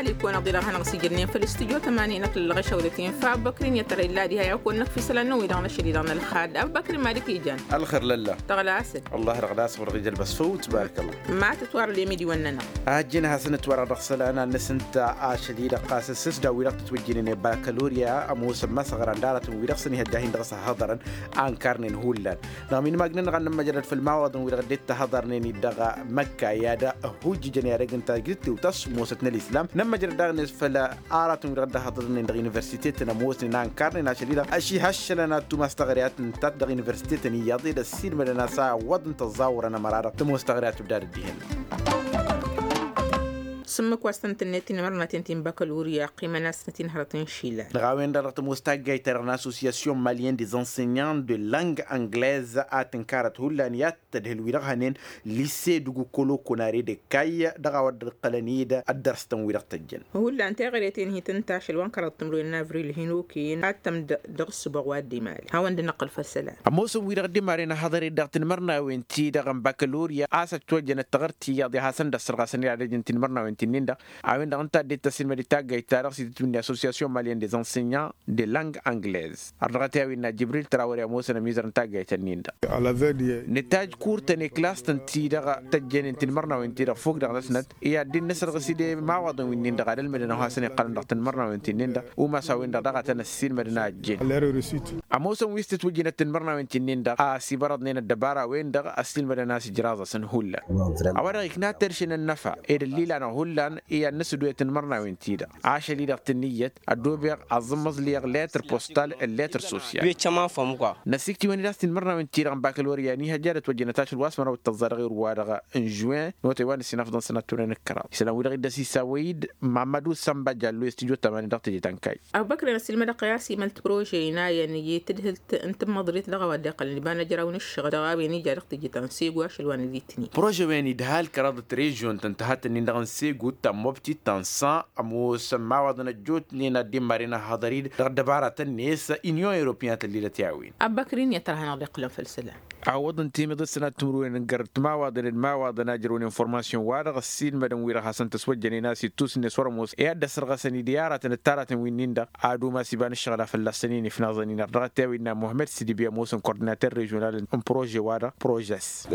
عليكم نظيرة هنغسي جنين في الاستوديو 80 الغشة ودتين فأب بكرين يترى الله دي هيكون نك في سلانو ويدان الشديدان الخاد أب بكرين مالك يجان الخير لله تغلاسل الله رغلاس ورجال بس فوت بارك الله ما تتوار اليميدي وننا أجينا سنة ورا رخصل أنا نسنت شديدة قاسس سجدا ويرقت توجيني بكالوريا أموس مسغر دارة ويرقصني هداهين درس حضرا أنكرنين هولان نامين ماجنن غن مجرد في المعوض ويرقدت حضرني دغا مكة يا دا هوجي جني رجن تاجرت وتص موستنا الإسلام نما جردان فلا آرات ويرقد حضرني دغ يونيفرسيتي نموس نانكرنين شديدة أشي هشلنا تو مستغريات تدغ يونيفرسيتي نيادي السير مدنا ساعة ودن تزاور أنا مرارة تمستغريات بدار الدين سمك وستنتنتين مرنا تنتين بكالوريا قيمة ناس نتين هرتين شيلا نغاوين دارت مستاجي ترى l'association malienne des enseignants de langue anglaise أتنكرت هولانيات تدهل ويرغهنين lycée دوغو كولو كوناري دي كاي دغاود القلنيد الدرس تنويرق تجن هولا انت غريتين هي تنتاش الوان كرت تمرين نافري الهنوكين حتى درس بغواد دي مالي هاوند نقل فالسلام موسم ويرغ دي مارينا حضري دغتن مرنا وينتي دغم بكالوريا اسا توجن التغرتي يا دي حسن دسر غسني على جنتين مرنا وينتي نيندا awin da anta de tasin medita gaitara si une association malienne des enseignants de langue anglaise arrate awin Jibril Traoré Moussa na mizan ta gaita ninda على ذلك نتاج كورتني كلاس تنتي دا تجن تن مرنا وانتي دا فوق دا نسنت يا دين نسر غسيدي ما وضن وين دا قال المدن حسن قال دا تن مرنا وانتي نندا وما ساوين دا دا تنسين مدنا جين اموسم ويست توجينا تن مرنا وانتي نندا سي برد نين الدبارة وين دا اسل مدنا سي جرازة سن هولا اولا يكنا ترشن النفع ايه الليل انا هولان إيه الناس دويت مرنا وينتيدا عاشا لي دقتنية الدوبير الضمز لي لتر بوستال اللتر سوسيال بيتشما فمقا نسيكتي وين داستن مرنا وينتيدا عن باكالوريا نيها جارت وجنتاش الواسمرة والتظاهر غير وارغا ان جوين نوتي سنفضل سنة تورين الكرام سلام ولغي داسي سويد محمدو سامبا جالو استجو 8 دقتي تنكاي أبو بكر نسي المدى قياسي ملت بروجينا يعني تدهلت انت مضريت لغا وداقل اللي بانا جراون الشغل دغابي نيجا رقتي جيتان سيقوا شلوان ديتني بروجي وين يدهال كرادة ريجيون تنتهت ان ندغن سيقو تموبتي تنسان أمو سما وضنا جوت لنا دي مارينا حضريد دبارة الناس إنيون أوروبيان اللي تعوين أبو بكرين يترهنا ضيقلن في السلام عوضن تيمي ضد سنة تمرون نقرت ما وضنا جرون انفورماسيون وارغ السين مدن ويرا حسن تسوجني ناسي توس نس ورموس إياد سرغسني ديارة التارة وينين دا عادو ما سيبان الشغلة في اللسنين في نظنين الرغتاوي إن محمد سيدي بيا موسن كورديناتور ريجونال ام بروجي وارا بروجيس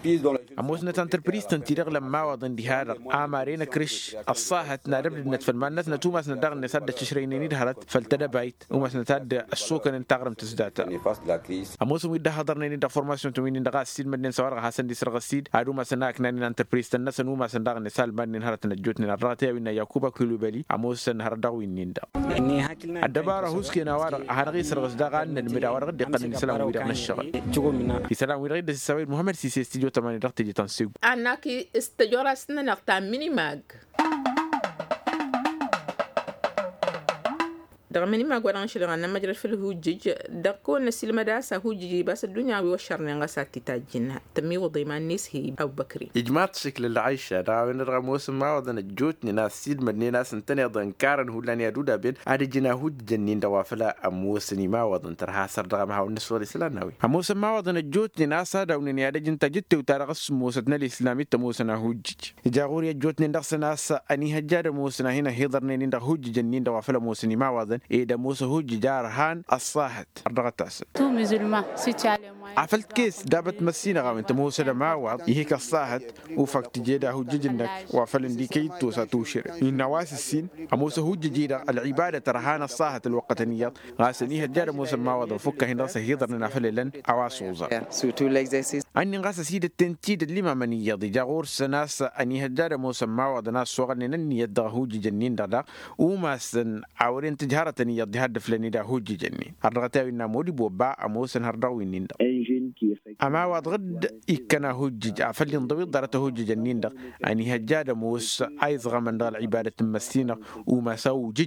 أموسنا تنتربريز تنتيرغ لما وضن دي هذا عمارين كريش الصاحة نربد نتفلمان نتنا تو مثلا دغ نسد تشرينين دهرت فلتدا بايت ومثلا تاد السوق ان تغرم تزداتا اموسم ويدا حضرني دا فورماسيون توين دغ سيد مدن سوار حسن دي سرغسيد ادو مثلا كنان انتربريز تنسن ومثلا دغ نسال بان هرت نجوتنا الراتي وين يعقوب كلوبالي اموسن هردا وين دا الدباره هوسكي نوار هرغي سرغس دغ ان المداور غد قن سلام ويدا نشغل في سلام ويدا دي سوي محمد سيسي استديو 8 دغ تجي تنسيق انك استجورا سنه نقطه ميني ماج دغمني ما قران شلغان مجرى في الهوجج دقون نسيل مداسة هوججي بس الدنيا ويوشرني غسات تتاجنها تمي وضيمان نيس هي أو بكري إجماعات شكل العيشة راوين الرموس ما وضن الجوت ناس سيد مدني ناس انتني ضن كارن هولان يدودا بين عادي جنا هوج جنين دوافلا أموسني ما وضن ترها سر دغمها والنسوة الإسلامي أموس ما وضن الجوت ناس داونني عادي جنت جت وترغس موسنا الإسلامي تموسنا هوجج جاغوري الجوت نندخس ناس أني هجار موسنا هنا هيضرني نندخ هوج جنين دوافلا موسني ما وضن إذا موسى هو جدار هان الصاحت الرغتاس تو مسلمان سيتشالي عفلت كيس دابت مسينا غام انت موسى ما وعد يهيك الصاحت وفكت جيدا هو ججنك وفلن دي كي توسا توشير النواس السين موسى هو جديدا العبادة ترهان الصاحت الوقتنيات غاسنيها جار موسى ما وعد فكه هنا سهيضر نفللن أواسوزا أني غاس سيد التنتيد اللي ما مني يضي جاغور سناس أني هجار موسى ما وعد ناس صغر نني يدغ هو جنين دا وما سن عورين تجهرة يضي هدف لني دا هو جنين الرغتاوي نامودي بوبا أموسن هرداوي نيندا أما واد غد إكنا هوجج عفلين ضوي ضرته هوجج النيندا يعني هجاد موس أيضا من دال عبادة مسينة وما سو ججن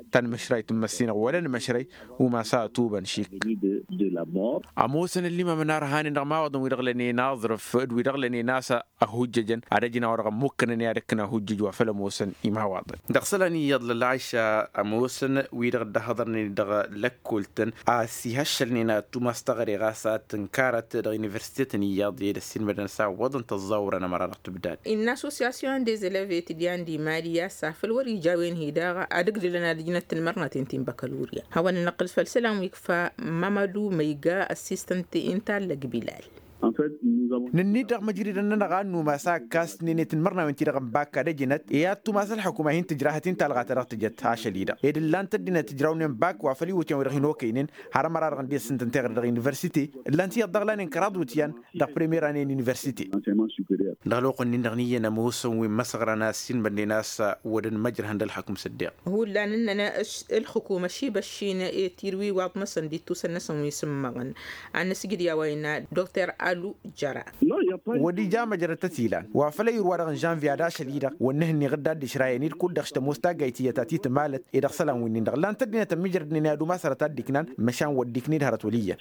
تن مشري تمسين ولا مشري وما ساتوبا شيك أموسن اللي ما منار هاني ما وضم ويرغلني ناظر فد ويرغلني ناسا أهوججن عرجنا ورغم ممكن أن يركنا هوجج وفلا موسن إما واضح دخلني يضل العيشة أموسن ويرغد هضرني دغ لكولتن سي هشلنينا تمستغري غاسات تنكارت دغ يونيفرسيتي ياضي السينما نسا وضن تزور أنا مرة تبدال إن أسوسياسيون دي زلافيت ديان دي ماليا سافل وري جاوين هيداغا أدق لنا لجنة المرنة تنتين بكالوريا هو ننقل فالسلام ويكفى مامادو ميغا أسيستنت إنتا لقبلال نني دغ مجري لنا غانو ما ساكاس نيني تنمرنا وانتي رغم باكا رجنت ايات تو ماسل حكومه هين تجراهتين تلغات رغتجت هاشليدا ايد لان تدينا تجراون باك وافلي وتيان ورهينو كينين حرام رغن دي سنتن تغر دغ يونيفرسيتي لانتي دغلان انقراض وتيان دغ بريمير اني يونيفرسيتي دغلوق نغنيه نموس ومسغرنا سين بنيناس ودن مجر هند الحكم صديق هو لاننا الحكومه شي بشينا تيروي واط مثلا دي توسنس ويسمغن ان سيديا وينا دكتور الو جرا ودي جامع جرت تسيلان وافلي يروارغن جانفي ادا شليدا ونهني غدا دي شراينير كل دخشت مستاغايتي تاتي تمالت اذا سلام وين دغلان تدينا تمجر دينا دو مسره تديكنان مشان وديكني دهرت وليه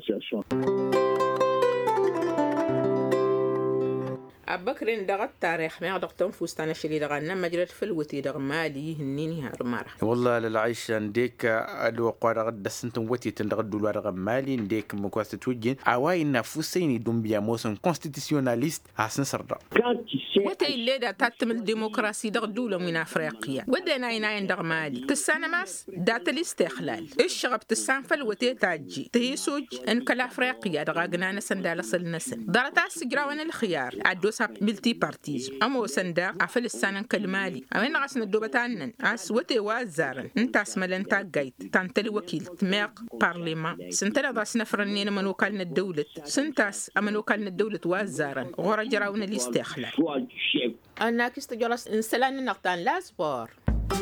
أبكرين دغت تاريخ ما دغتم فستان شلي دغنا مجرد فلوتي دغ مالي هنيني هرمارة والله للعيش نديك الوقار غد سنتم وتي تندغدو الورغ مالي نديك مكواست توجين عواي نفوسيني دومبيا موسن كونستيتيسيوناليست حسن سردا وتي الليدا تاتم الديمقراطية دغ دولة من أفريقيا ودينا يناين دغ مالي تسانا ماس دات الاستقلال الشغب تسان فلوتي تاجي تهيسوج ان كلا أفريقيا دغ غنانا سندال صل نسن دارتا سجراوان الخيار عدو ملتي بارتيز أمو سندا عفل السنة كالمالي أمين غاسنا الدوبتانن أسوتي وازارن انتا اسمالن تاقايت تانتلي وكيل تماق بارليمان سنتلا داسنا فرنين من وكالنا الدولة سنتاس أمن وكالنا الدولة وازارن غورا جراونا الاستخلال أنا كيست جرس انسلان نقطان لاسبور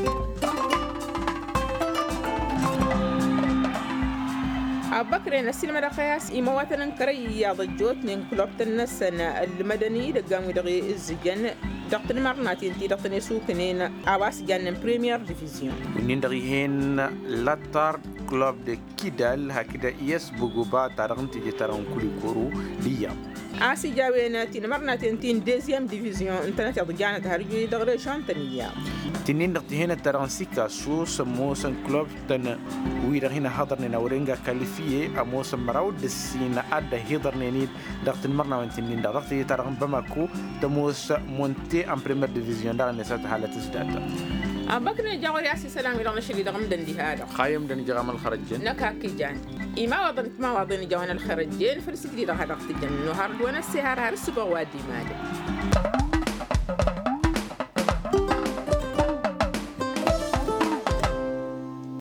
أبكرين السينما رقياس إمواتنا كريا ضجوت من كلوبة النسنة المدني دقام دقي الزجن دقتني مرناتين تي دقتني سوكنين عواس جان بريمير ديفيزيون ونين دقيهن لاتار كلوب دي كيدال هكذا يسبقوا بعد تارغن تيجي تارغن كولي كورو ليا عاسي جاوينا تي مرناتين تين ديزيام ديفيزيون انتنا تضجانا تهرجي دغري شانتنيا تنين دقتهنا تارغن سيكا سو سموسن كلوب تن ويرهنا حضرنا نورينغا كاليفيه أموسن مراود السين أدى هيدرنينيد دقت المرنا وانتنين دقت يتارغن بماكو تموس مونتي أم بريمير ديفيزيون دار نسات حالة تزداد أبكر جاوري عسي سلام يلا نشلي دغم دندي هذا خايم دن جرام الخرجين نكاكي جان إما وضنت ما وضني جوان الخرجين فرسكري ده هذا وقت الجن وهرد وانا السهر هرسبا وادي مالي